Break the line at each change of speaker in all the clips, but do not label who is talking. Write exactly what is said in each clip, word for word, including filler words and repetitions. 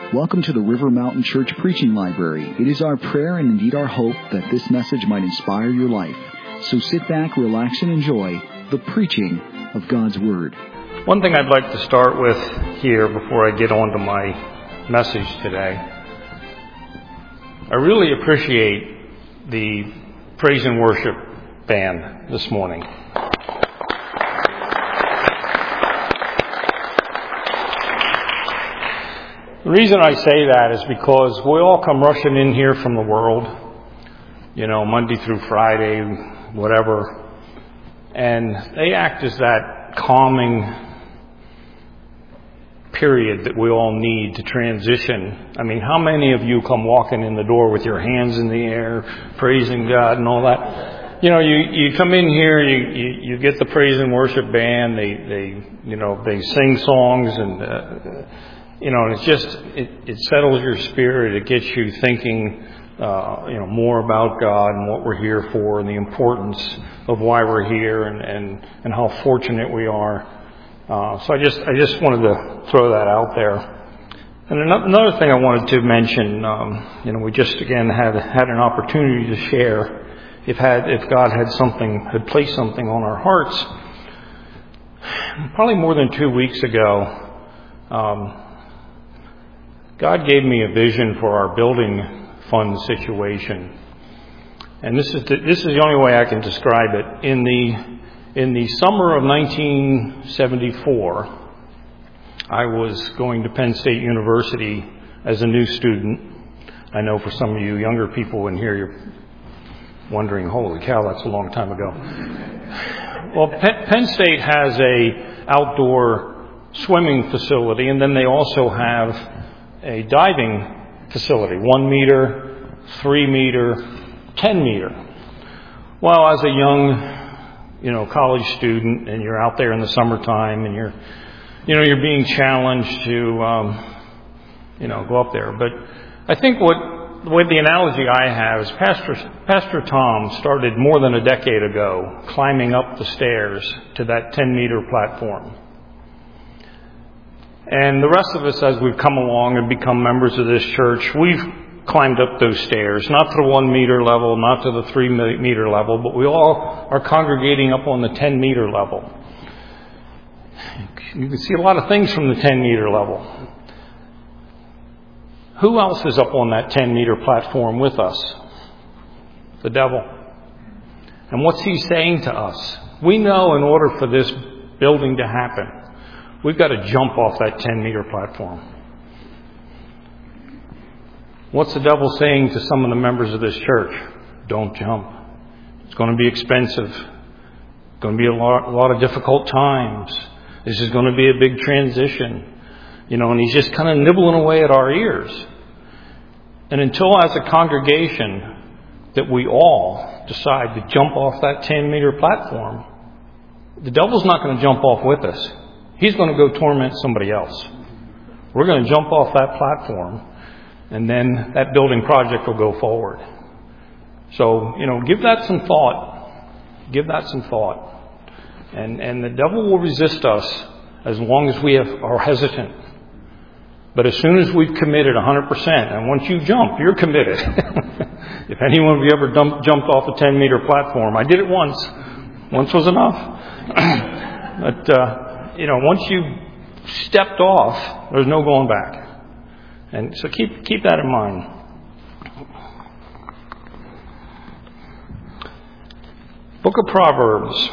Welcome to the River Mountain Church Preaching Library. It is our prayer and indeed our hope that this message might inspire your life. So sit back, relax, and enjoy the preaching of God's Word.
One thing I'd like to start with here before I get on to my message today. I really appreciate the praise and worship band this morning. The reason I say that is because we all come rushing in here from the world, you know, Monday through Friday, whatever, and they act as that calming period that we all need to transition. I mean, how many of you come walking in the door with your hands in the air, praising God and all that? You know, you, you come in here, you, you, you get the praise and worship band, they, they, you know, they sing songs and, uh, you know, it's just, it, it settles your spirit. It gets you thinking, uh, you know, more about God and what we're here for and the importance of why we're here and, and, and how fortunate we are. Uh, so I just, I just wanted to throw that out there. And another thing I wanted to mention, um, you know, we just again had, had an opportunity to share if had, if God had something, had placed something on our hearts. Probably more than two weeks ago, um, God gave me a vision for our building fund situation. And this is the, this is the only way I can describe it. In the in the summer of nineteen seventy-four, I was going to Penn State University as a new student. I know for some of you younger people in here, you're wondering, holy cow, that's a long time ago. Well, Penn, Penn State has a outdoor swimming facility, and then they also have a diving facility, one meter, three meter, ten meter. Well, as a young, you know, college student, and you're out there in the summertime, and you're, you know, you're being challenged to, um, you know, go up there. But I think what, the way the analogy I have is Pastor Pastor Tom started more than a decade ago climbing up the stairs to that ten meter platform. And the rest of us, as we've come along and become members of this church, we've climbed up those stairs, not to the one meter level, not to the three meter level, but we all are congregating up on the ten meter level. You can see a lot of things from the ten meter level. Who else is up on that ten meter platform with us? The devil. And what's he saying to us? We know in order for this building to happen, we've got to jump off that ten meter platform. What's the devil saying to some of the members of this church? Don't jump. It's going to be expensive. It's going to be a lot, a lot of difficult times. This is going to be a big transition. You know, and he's just kind of nibbling away at our ears. And until as a congregation that we all decide to jump off that ten meter platform, the devil's not going to jump off with us. He's going to go torment somebody else. We're going to jump off that platform, and then that building project will go forward. So, you know, give that some thought. Give that some thought. And and the devil will resist us as long as we have, are hesitant. But as soon as we've committed one hundred percent, and once you jump, you're committed. If anyone of you ever dump, jumped off a ten meter platform, I did it once. Once was enough. But, uh, you know, once you stepped off, there's no going back. And so keep keep that in mind. Book of Proverbs.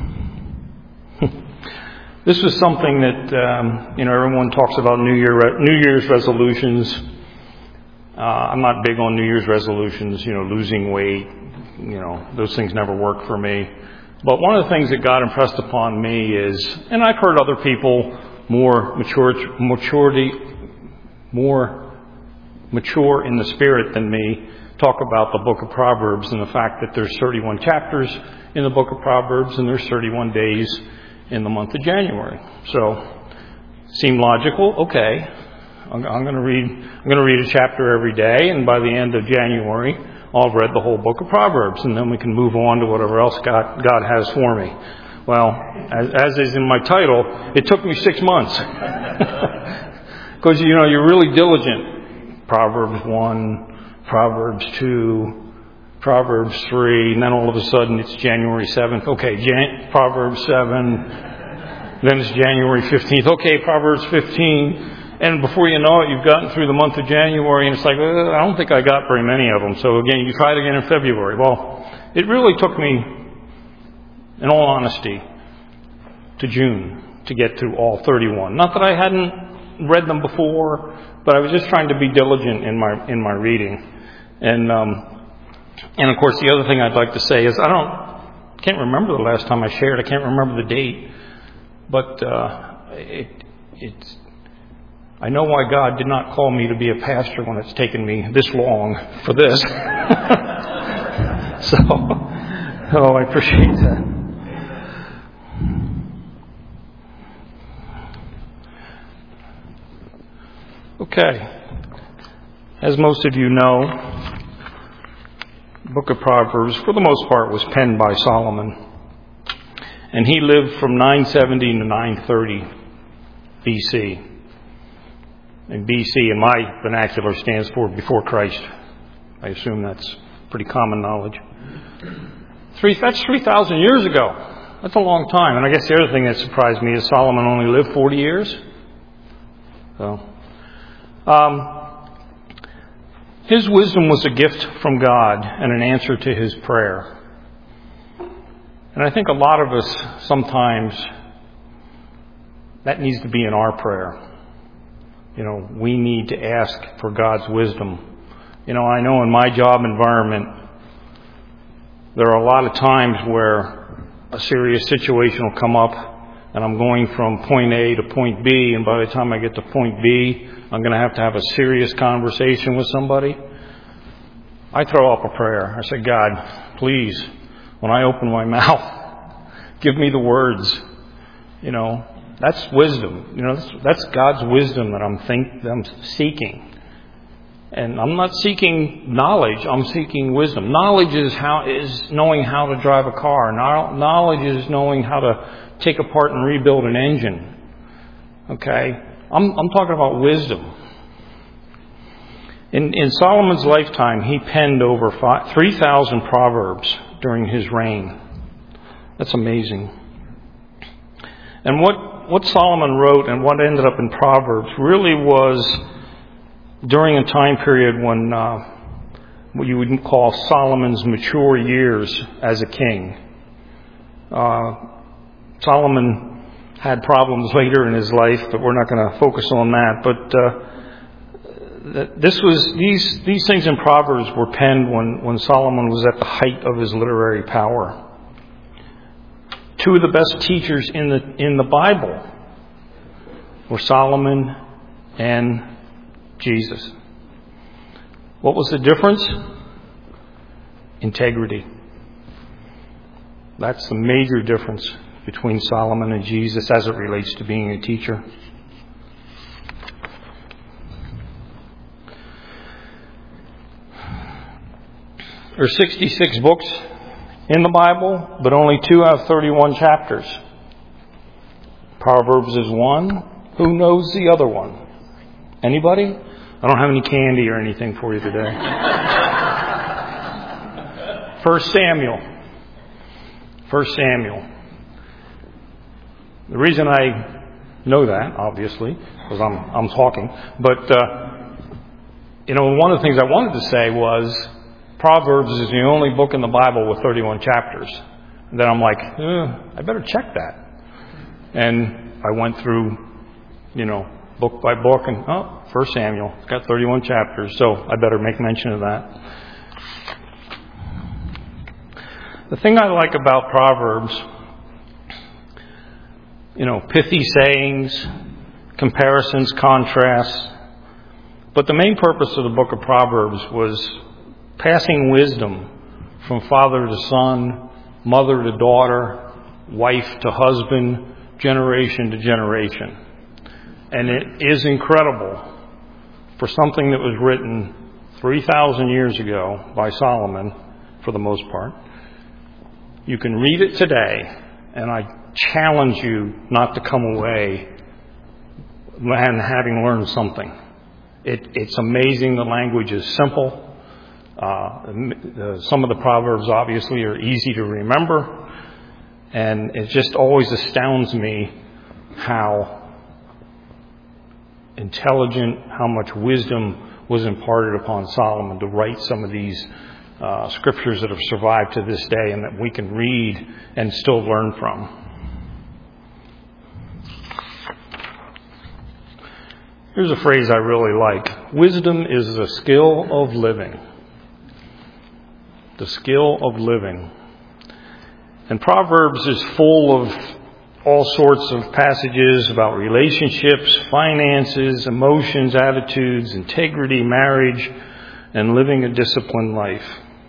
This was something that, um, you know, everyone talks about New Year New Year's resolutions. Uh, I'm not big on New Year's resolutions, you know, losing weight. You know, those things never work for me. But one of the things that God impressed upon me is, and I've heard other people more mature, maturity, more mature in the spirit than me talk about the book of Proverbs and the fact that there's thirty-one chapters in the book of Proverbs and there's thirty-one days in the month of January. So, seemed logical. Okay, I'm, I'm going to read. I'm going to read a chapter every day, and by the end of January, I'll have read the whole book of Proverbs, and then we can move on to whatever else God, God has for me. Well, as, as is in my title, it took me six months. Because, you know, you're really diligent. Proverbs one, Proverbs two, Proverbs three, and then all of a sudden it's January seventh. Okay, Jan- Proverbs seven, then it's January fifteenth. Okay, Proverbs fifteen. And before you know it, you've gotten through the month of January, and it's like, uh, I don't think I got very many of them. So again, you try it again in February. Well, it really took me, in all honesty, to June to get through all thirty-one. Not that I hadn't read them before, but I was just trying to be diligent in my in my reading. And um, and of course, the other thing I'd like to say is I don't can't remember the last time I shared. I can't remember the date, but uh, it it's. I know why God did not call me to be a pastor when it's taken me this long for this. so, oh, I appreciate that. Okay. As most of you know, the book of Proverbs, for the most part, was penned by Solomon. And he lived from nine seventy to nine thirty B C. And B C in my vernacular stands for before Christ. I assume that's pretty common knowledge. Three, that's three thousand years ago. That's a long time. And I guess the other thing that surprised me is Solomon only lived forty years. So, um, his wisdom was a gift from God and an answer to his prayer. And I think a lot of us sometimes, that needs to be in our prayer. You know, we need to ask for God's wisdom. You know, I know in my job environment, there are a lot of times where a serious situation will come up and I'm going from point A to point B, and by the time I get to point B, I'm going to have to have a serious conversation with somebody. I throw up a prayer. I say, God, please, when I open my mouth, give me the words, you know. That's wisdom. You know, that's, that's God's wisdom that I'm think I'm seeking. And I'm not seeking knowledge. I'm seeking wisdom. Knowledge is how is knowing how to drive a car. Knowledge is knowing how to take apart and rebuild an engine. Okay, I'm I'm talking about wisdom. In in Solomon's lifetime, he penned over three thousand proverbs during his reign. That's amazing. And what What Solomon wrote and what ended up in Proverbs really was during a time period when uh, what you would call Solomon's mature years as a king. Uh, Solomon had problems later in his life, but we're not going to focus on that. But uh, this was these these things in Proverbs were penned when, when Solomon was at the height of his literary power. Two of the best teachers in the in the Bible were Solomon and Jesus. What was the difference? Integrity. That's the major difference between Solomon and Jesus as it relates to being a teacher. There are sixty-six books in the Bible, but only two have thirty-one chapters. Proverbs is one. Who knows the other one? Anybody? I don't have any candy or anything for you today. First Samuel. First Samuel. The reason I know that, obviously, because I'm I'm talking, but uh, you know, one of the things I wanted to say was Proverbs is the only book in the Bible with thirty-one chapters. And then I'm like, eh, I better check that. And I went through, you know, book by book, and oh, First Samuel, it's got thirty-one chapters, so I better make mention of that. The thing I like about Proverbs, you know, pithy sayings, comparisons, contrasts, but the main purpose of the book of Proverbs was passing wisdom from father to son, mother to daughter, wife to husband, generation to generation. And it is incredible for something that was written three thousand years ago by Solomon, for the most part. You can read it today, and I challenge you not to come away and having learned something. It, it's amazing. The language is simple. Uh, some of the Proverbs obviously are easy to remember. And it just always astounds me how intelligent, how much wisdom was imparted upon Solomon to write some of these uh, scriptures that have survived to this day and that we can read and still learn from. Here's a phrase I really like. Wisdom is the skill of living. The skill of living. And Proverbs is full of all sorts of passages about relationships, finances, emotions, attitudes, integrity, marriage, and living a disciplined life.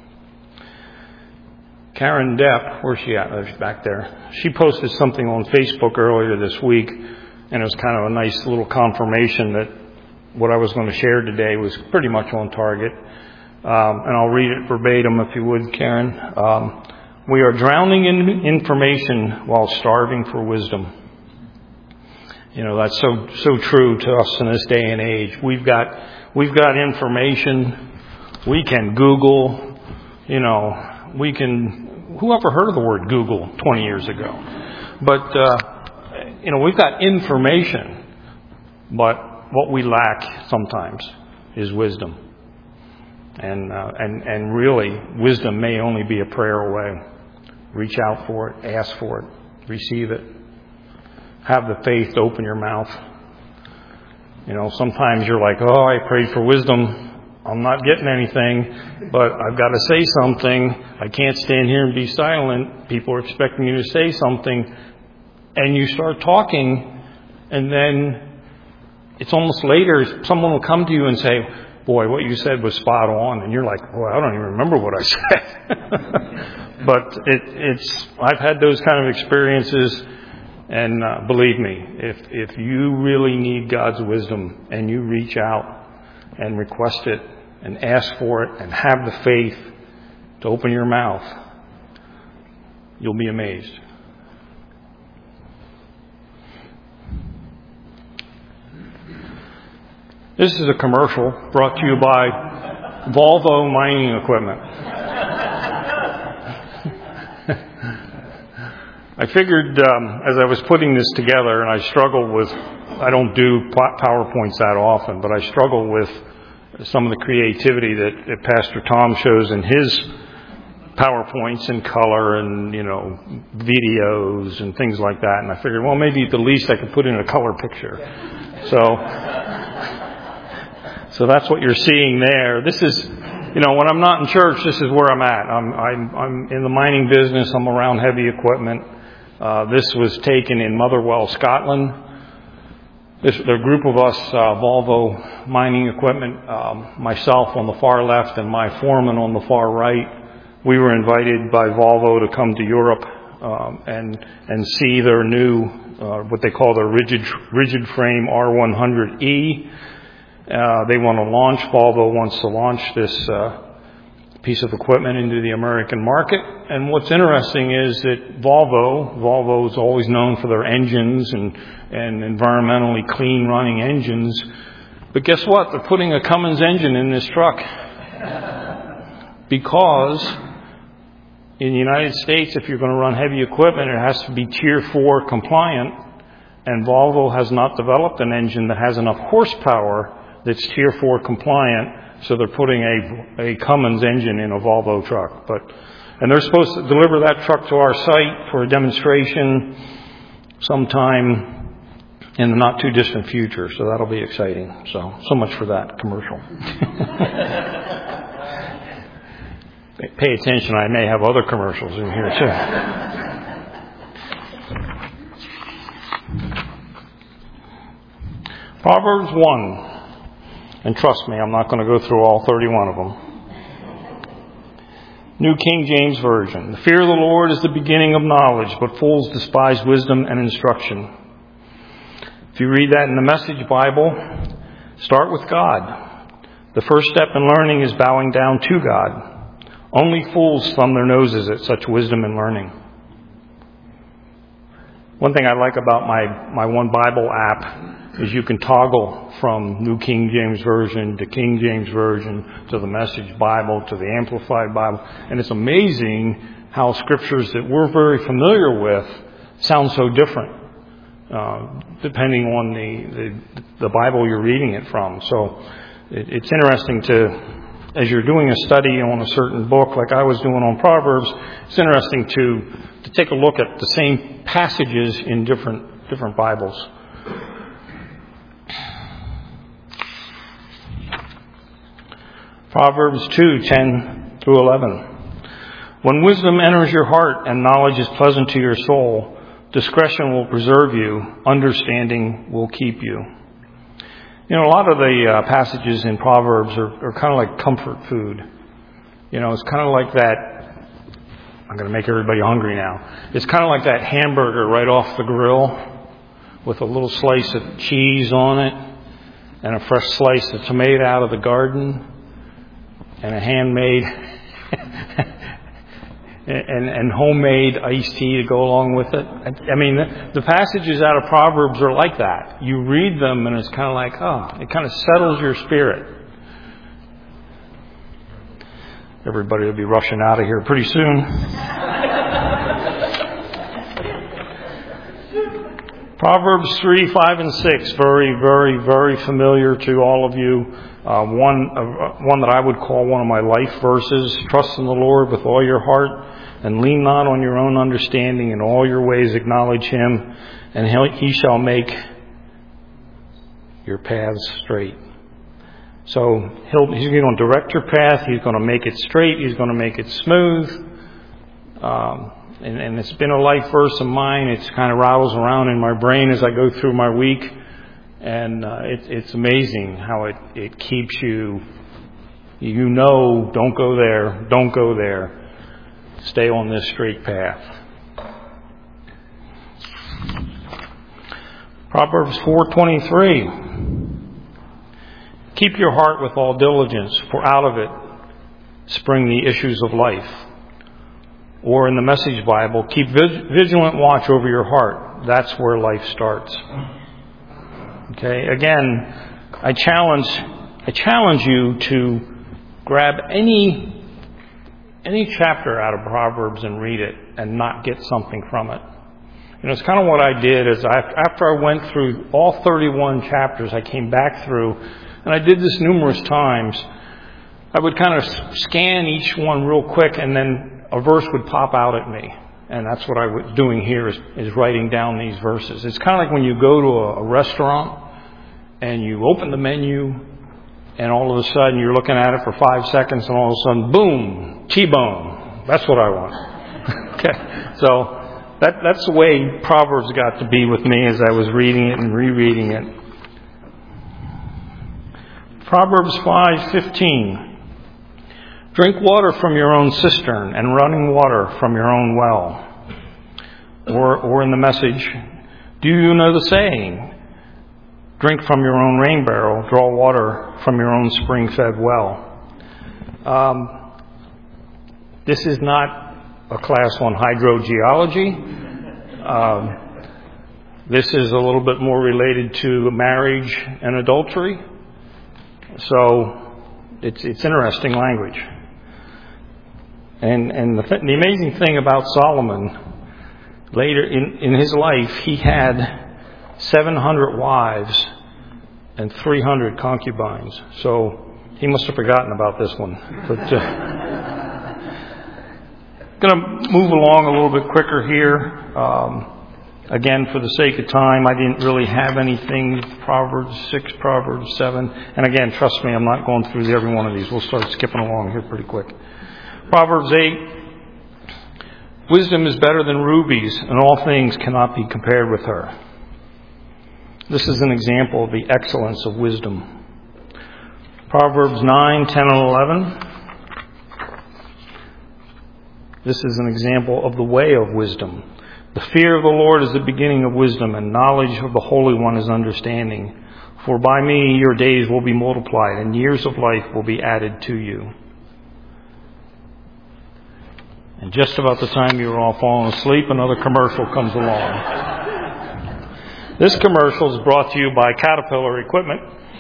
Karen Depp, where's she at? Oh, she's back there. She posted something on Facebook earlier this week, and it was kind of a nice little confirmation that what I was going to share today was pretty much on target. Um, and I'll read it verbatim if you would, Karen. Um, We are drowning in information while starving for wisdom. You know, that's so so true to us in this day and age. We've got we've got information. We can Google. You know, we can. Who ever heard of the word Google twenty years ago? But uh, you know, we've got information, but what we lack sometimes is wisdom. And uh, and and really, wisdom may only be a prayer away. Reach out for it, ask for it, receive it. Have the faith to open your mouth. You know, sometimes you're like, oh, I prayed for wisdom. I'm not getting anything, but I've got to say something. I can't stand here and be silent. People are expecting you to say something. And you start talking, and then it's almost later, someone will come to you and say, boy, what you said was spot on. And you're like, boy, I don't even remember what I said. But it, it's, I've had those kind of experiences, and uh, believe me, if if you really need God's wisdom and you reach out and request it and ask for it and have the faith to open your mouth, you'll be amazed. This is a commercial brought to you by Volvo Mining Equipment. I figured um, as I was putting this together, and I struggle with, I don't do PowerPoints that often, but I struggle with some of the creativity that, that Pastor Tom shows in his PowerPoints and color and, you know, videos and things like that. And I figured, well, maybe at the least I could put in a color picture. So, so that's what you're seeing there. This is, you know, when I'm not in church, this is where I'm at. I'm, I'm, I'm in the mining business. I'm around heavy equipment. Uh, this was taken in Motherwell, Scotland. This, the group of us, uh, Volvo Mining Equipment, um, myself on the far left and my foreman on the far right, we were invited by Volvo to come to Europe um, and and see their new, uh, what they call their rigid rigid frame R one hundred E. Uh, they want to launch, Volvo wants to launch this uh, piece of equipment into the American market. And what's interesting is that Volvo, Volvo is always known for their engines and, and environmentally clean running engines. But guess what? They're putting a Cummins engine in this truck. Because in the United States, if you're going to run heavy equipment, it has to be Tier four compliant. And Volvo has not developed an engine that has enough horsepower that's Tier four compliant. So they're putting a, a Cummins engine in a Volvo truck. But, and they're supposed to deliver that truck to our site for a demonstration sometime in the not too distant future. So that'll be exciting. So, so much for that commercial. Pay attention, I may have other commercials in here too. Proverbs one. And trust me, I'm not going to go through all thirty-one of them. New King James Version. The fear of the Lord is the beginning of knowledge, but fools despise wisdom and instruction. If you read that in the Message Bible, start with God. The first step in learning is bowing down to God. Only fools thumb their noses at such wisdom and learning. One thing I like about my, my One Bible app is you can toggle from New King James Version to King James Version to the Message Bible to the Amplified Bible. And it's amazing how scriptures that we're very familiar with sound so different, uh, depending on the, the, the Bible you're reading it from. So it, it's interesting to, as you're doing a study on a certain book, like I was doing on Proverbs, it's interesting to, to take a look at the same passages in different, different Bibles. Proverbs two, ten through eleven. When wisdom enters your heart and knowledge is pleasant to your soul, discretion will preserve you, understanding will keep you. You know, a lot of the uh, passages in Proverbs are, are kind of like comfort food. You know, it's kind of like that, I'm going to make everybody hungry now. It's kind of like that hamburger right off the grill with a little slice of cheese on it and a fresh slice of tomato out of the garden and a handmade and, and homemade iced tea to go along with it. I mean, the, the passages out of Proverbs are like that. You read them and it's kind of like, oh, it kind of settles your spirit. Everybody will be rushing out of here pretty soon. Proverbs three, five, and six, very, very, very familiar to all of you. Uh, one, uh, one that I would call one of my life verses. Trust in the Lord with all your heart and lean not on your own understanding. In all your ways acknowledge Him, and he'll, He shall make your paths straight. So he'll, He's going to direct your path. He's going to make it straight. He's going to make it smooth. Um, and, and it's been a life verse of mine. It's kind of rattles around in my brain as I go through my week. And uh, it, it's amazing how it, it keeps you, you know, don't go there, don't go there. Stay on this straight path. Proverbs four twenty-three. Keep your heart with all diligence, for out of it spring the issues of life. Or in the Message Bible, keep vigilant watch over your heart. That's where life starts. Okay, again, I challenge I challenge you to grab any any chapter out of Proverbs and read it and not get something from it. You know, it's kind of what I did is I, after I went through all thirty-one chapters, I came back through, and I did this numerous times. I would kind of scan each one real quick, and then a verse would pop out at me. And that's what I was doing here is, is writing down these verses. It's kind of like when you go to a, a restaurant and you open the menu and all of a sudden you're looking at it for five seconds and all of a sudden, boom, T-bone. That's what I want. Okay. So that, that's the way Proverbs got to be with me as I was reading it and rereading it. Proverbs five fifteen. Drink water from your own cistern and running water from your own well. Or, or in the Message, do you know the saying? Drink from your own rain barrel, draw water from your own spring-fed well. Um, this is not a class on hydrogeology. Um, this is a little bit more related to marriage and adultery. So it's, it's interesting language. And, and the, th- the amazing thing about Solomon, later in, in his life, he had seven hundred wives and three hundred concubines. So he must have forgotten about this one. But uh, going to move along a little bit quicker here. Um, again, for the sake of time, I didn't really have anything. Proverbs six, Proverbs seven. And again, trust me, I'm not going through every one of these. We'll start skipping along here pretty quick. Proverbs eight, wisdom is better than rubies, and all things cannot be compared with her. This is an example of the excellence of wisdom. Proverbs nine, ten, and eleven. This is an example of the way of wisdom. The fear of the Lord is the beginning of wisdom, and knowledge of the Holy One is understanding. For by me your days will be multiplied, and years of life will be added to you. And just about the time you're all falling asleep, another commercial comes along. This commercial is brought to you by Caterpillar Equipment.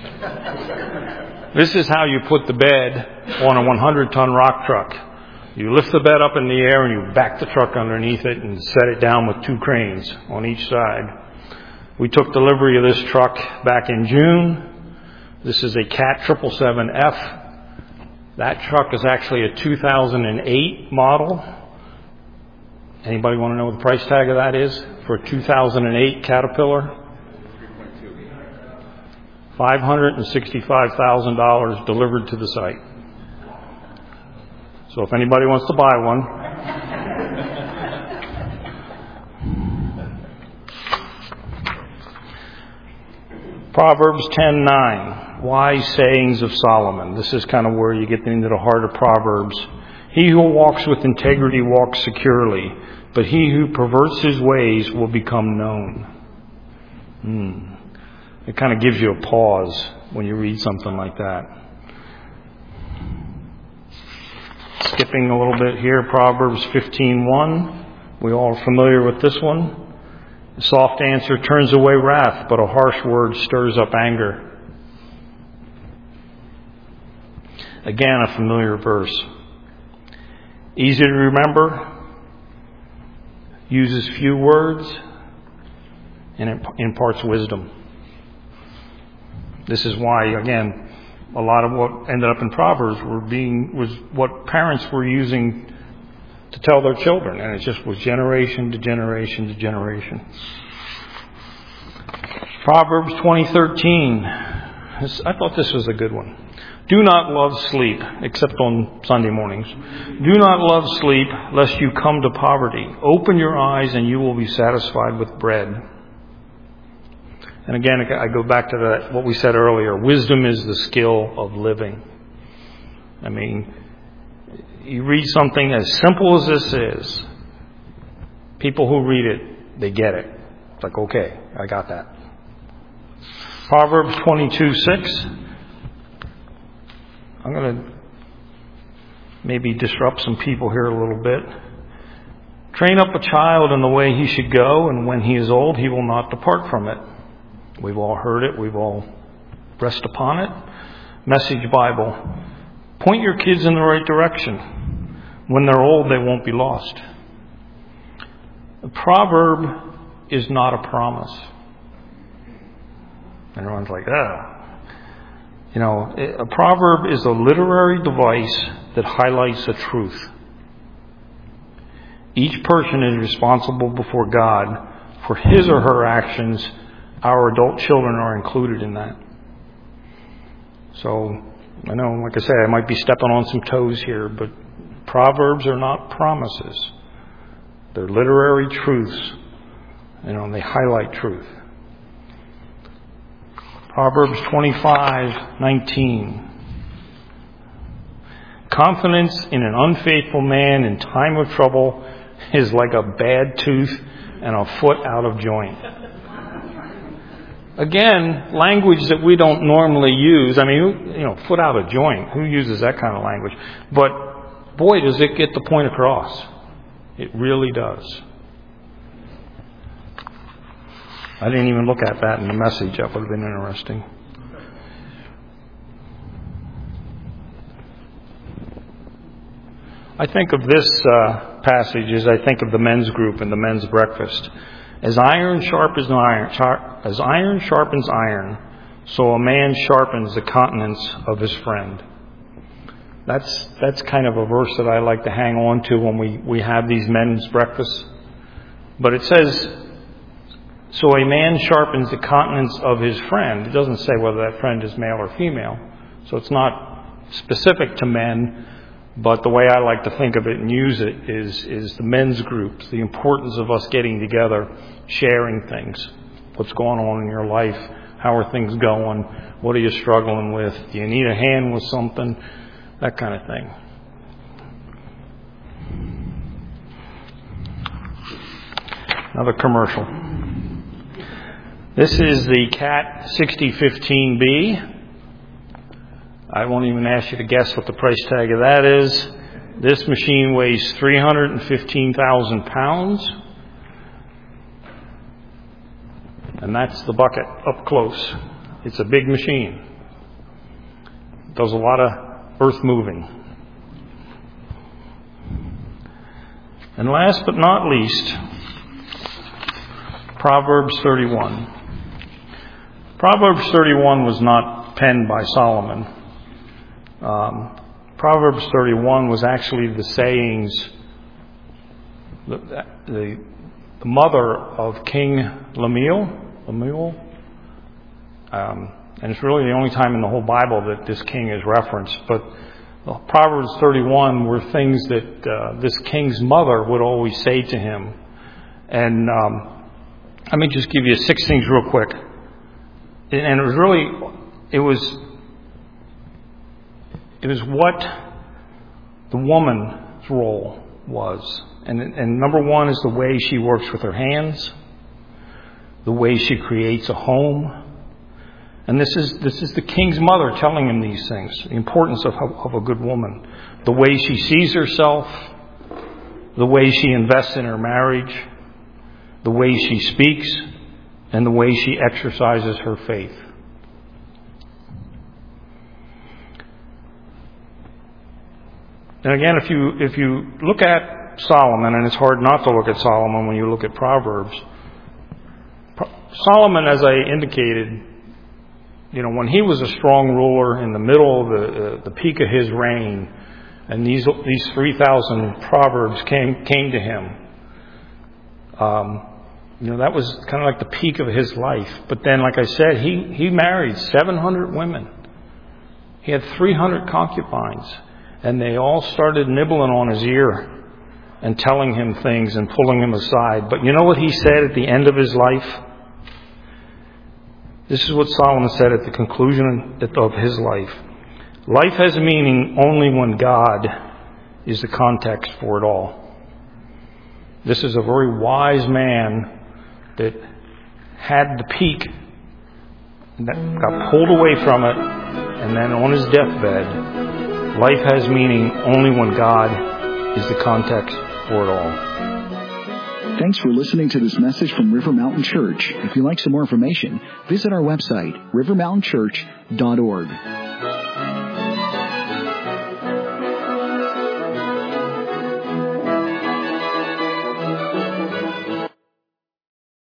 This is how you put the bed on a hundred ton rock truck. You lift the bed up in the air and you back the truck underneath it and set it down with two cranes on each side. We took delivery of this truck back in June. This is a Cat seven seven seven F. That truck is actually a two thousand eight model. Anybody want to know what the price tag of that is for a two thousand eight Caterpillar? five hundred sixty-five thousand dollars delivered to the site. So if anybody wants to buy one. Proverbs ten nine, wise sayings of Solomon. This is kind of where you get into the heart of Proverbs. He who walks with integrity walks securely, but he who perverts his ways will become known. Hmm. It kind of gives you a pause when you read something like that. Skipping a little bit here, Proverbs fifteen one. We all are familiar with this one. A soft answer turns away wrath, but a harsh word stirs up anger. Again, a familiar verse. Easy to remember, uses few words, and it imparts wisdom. This is why, again, a lot of what ended up in Proverbs were being was what parents were using to tell their children, and it just was generation to generation to generation. Proverbs twenty thirteen. I thought this was a good one. Do not love sleep, except on Sunday mornings. Do not love sleep, lest you come to poverty. Open your eyes, and you will be satisfied with bread. And again, I go back to that, what we said earlier. Wisdom is the skill of living. I mean, you read something as simple as this is. People who read it, they get it. It's like, okay, I got that. Proverbs twenty-two six. I'm going to maybe disrupt some people here a little bit. Train up a child in the way he should go, and when he is old, he will not depart from it. We've all heard it. We've all rest upon it. Message Bible. Point your kids in the right direction. When they're old, they won't be lost. A proverb is not a promise. Everyone's like, ah. You know, a proverb is a literary device that highlights the truth. Each person is responsible before God for his or her actions. Our adult children are included in that. So, I know, like I say, I might be stepping on some toes here, but proverbs are not promises. They're literary truths. You know, and they highlight truth. Proverbs twenty-five nineteen. Confidence in an unfaithful man in time of trouble is like a bad tooth and a foot out of joint. Again, language that we don't normally use. I mean, you know, foot out of joint. Who uses that kind of language? But boy, does it get the point across. It really does. I didn't even look at that in the message. That would have been interesting. I think of this uh, passage as I think of the men's group and the men's breakfast. As iron sharpens iron, sharp, as iron sharpens iron, so a man sharpens the countenance of his friend. That's that's kind of a verse that I like to hang on to when we, we have these men's breakfasts. But it says, so a man sharpens the countenance of his friend. It doesn't say whether that friend is male or female. So it's not specific to men. But the way I like to think of it and use it is, is the men's groups, the importance of us getting together, sharing things. What's going on in your life? How are things going? What are you struggling with? Do you need a hand with something? That kind of thing. Another commercial. This is the Cat sixty fifteen B. I won't even ask you to guess what the price tag of that is. This machine weighs three hundred fifteen thousand pounds. And that's the bucket up close. It's a big machine. It does a lot of earth moving. And last but not least, Proverbs thirty-one. Proverbs thirty-one was not penned by Solomon. Um, Proverbs thirty-one was actually the sayings, the, the, the mother of King Lemuel. Lemuel. Um, and it's really the only time in the whole Bible that this king is referenced. But Proverbs thirty-one were things that uh, this king's mother would always say to him. And um, let me just give you six things real quick. And it was really, it was, it was what the woman's role was. And, and number one is the way she works with her hands, the way she creates a home. And this is this is the king's mother telling him these things, the importance of, of a good woman, the way she sees herself, the way she invests in her marriage, the way she speaks, and the way she exercises her faith. And again, if you if you look at Solomon, and it's hard not to look at Solomon when you look at Proverbs, Solomon, as I indicated, you know, when he was a strong ruler in the middle of the, uh, the peak of his reign, and these these three thousand proverbs came came to him, um, you know, that was kind of like the peak of his life. But then, like I said, he he married seven hundred women. He had three hundred concubines, and they all started nibbling on his ear and telling him things and pulling him aside. But you know what he said at the end of his life? This is what Solomon said at the conclusion of his life. Life has meaning only when God is the context for it all. This is a very wise man that had the peak, that got pulled away from it, and then on his deathbed, life has meaning only when God is the context for it all.
Thanks for listening to this message from River Mountain Church. If you'd like some more information, visit our website, river mountain church dot org.